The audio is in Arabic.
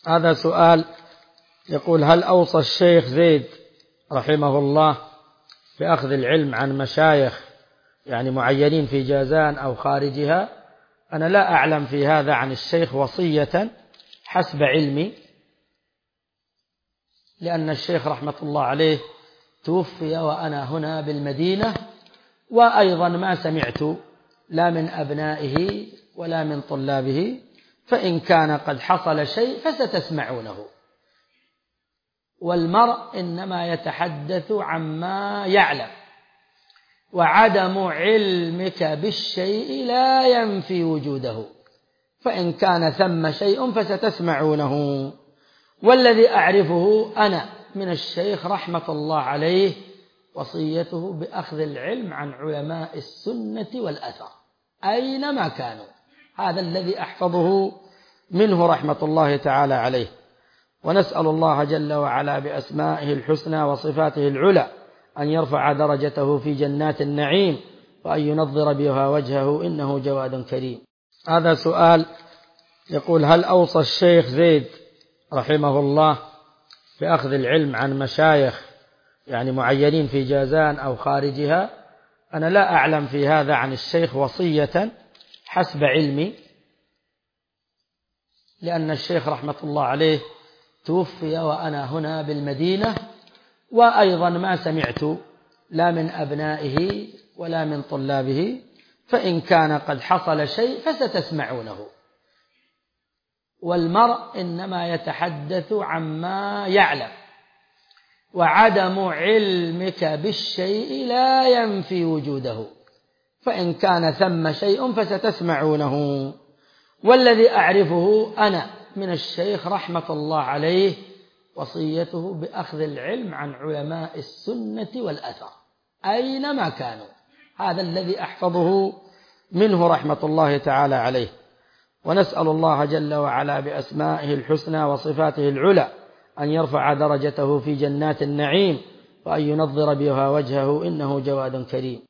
هذا سؤال يقول: هل أوصى الشيخ زيد رحمه الله بأخذ العلم عن مشايخ معينين في جازان أو خارجها؟ أنا لا أعلم في هذا عن الشيخ وصية حسب علمي، لأن الشيخ رحمة الله عليه توفي وأنا هنا بالمدينة، وأيضا ما سمعت لا من أبنائه ولا من طلابه، فإن كان قد حصل شيء فستسمعونه، والمرء إنما يتحدث عما يعلم، وعدم علمك بالشيء لا ينفي وجوده، فإن كان ثم شيء فستسمعونه. والذي أعرفه أنا من الشيخ رحمة الله عليه وصيته بأخذ العلم عن علماء السنة والأثر أينما كانوا، هذا الذي أحفظه منه رحمة الله تعالى عليه. ونسأل الله جل وعلا بأسمائه الحسنى وصفاته العلى أن يرفع درجته في جنات النعيم، وأن ينظر بها وجهه، إنه جواد كريم. هذا سؤال يقول: هل أوصى الشيخ زيد رحمه الله بأخذ العلم عن مشايخ معينين في جازان أو خارجها؟ أنا لا أعلم في هذا عن الشيخ وصية حسب علمي، لأن الشيخ رحمة الله عليه توفي وأنا هنا بالمدينة، وأيضا ما سمعت لا من أبنائه ولا من طلابه، فإن كان قد حصل شيء فستسمعونه، والمرء إنما يتحدث عما يعلم، وعدم علمك بالشيء لا ينفي وجوده، فإن كان ثم شيء فستسمعونه. والذي أعرفه أنا من الشيخ رحمة الله عليه وصيته بأخذ العلم عن علماء السنة والأثر أينما كانوا، هذا الذي أحفظه منه رحمة الله تعالى عليه. ونسأل الله جل وعلا بأسمائه الحسنى وصفاته العلى أن يرفع درجته في جنات النعيم، وأن ينظر بها وجهه، إنه جواد كريم.